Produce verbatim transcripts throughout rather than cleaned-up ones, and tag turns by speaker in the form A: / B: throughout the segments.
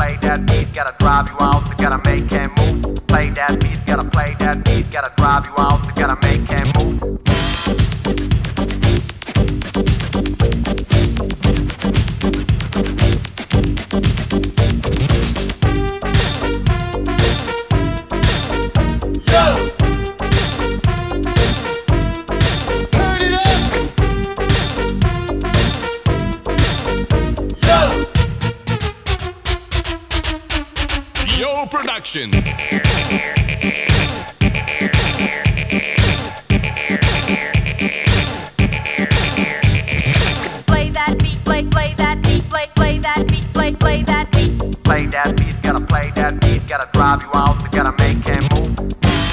A: play that beat, gotta drive you out, they gotta make him move. Play that beat, gotta play that beat, gotta drive you out, they gotta make him move.
B: Yo Production.
C: Play that beat, play, play that beat, play, play that beat, play, play that beat.
A: Play that beat, gotta play that beat, gotta drive you out, they gotta make him move.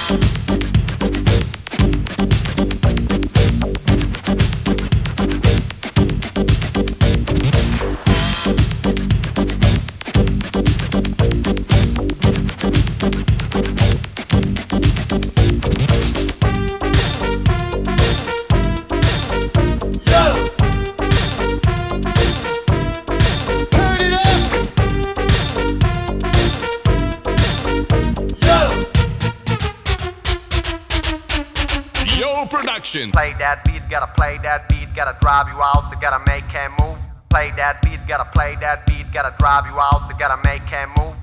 B: Yo Production.
A: Play that beat, gotta play that beat, gotta drive you out, they gotta make him move. Play that beat, gotta play that beat, gotta drive you out, they gotta make him move.